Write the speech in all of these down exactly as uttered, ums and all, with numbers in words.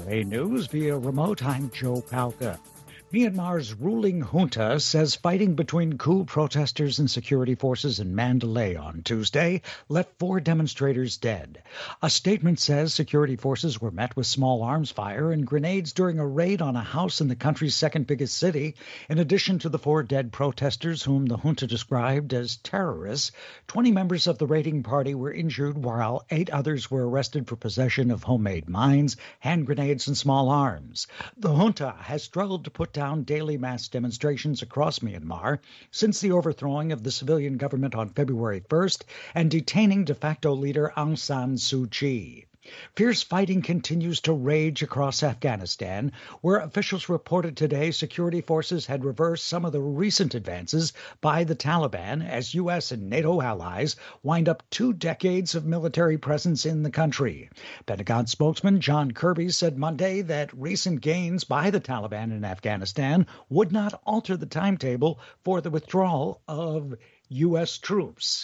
A News via remote. I'm Joe Palca. Myanmar's ruling junta says fighting between coup protesters and security forces in Mandalay on Tuesday left four demonstrators dead. A statement says security forces were met with small arms fire and grenades during a raid on a house in the country's second biggest city. In addition to the four dead protesters, whom the junta described as terrorists, twenty members of the raiding party were injured, while eight others were arrested for possession of homemade mines, hand grenades, and small arms. The junta has struggled to put down daily mass demonstrations across Myanmar since the overthrowing of the civilian government on February first and detaining de facto leader Aung San Suu Kyi. Fierce fighting continues to rage across Afghanistan, where officials reported today security forces had reversed some of the recent advances by the Taliban as U S and NATO allies wind up two decades of military presence in the country. Pentagon spokesman John Kirby said Monday that recent gains by the Taliban in Afghanistan would not alter the timetable for the withdrawal of U S troops.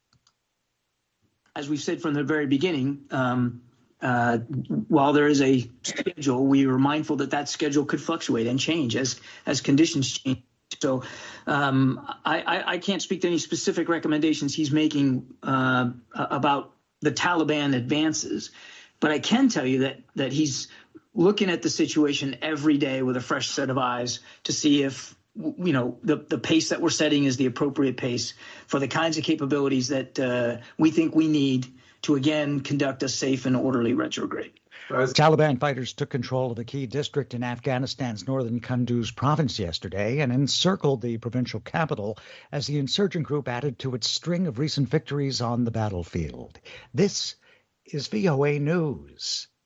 As we've said from the very beginning, um, uh, while there is a schedule, we were mindful that that schedule could fluctuate and change as as conditions change. So um, I, I, I can't speak to any specific recommendations he's making uh, about the Taliban advances, but I can tell you that that he's looking at the situation every day with a fresh set of eyes to see if you know, the, the pace that we're setting is the appropriate pace for the kinds of capabilities that uh, we think we need to, again, conduct a safe and orderly retrograde. Taliban fighters took control of a key district in Afghanistan's northern Kunduz province yesterday and encircled the provincial capital as the insurgent group added to its string of recent victories on the battlefield. This is V O A News.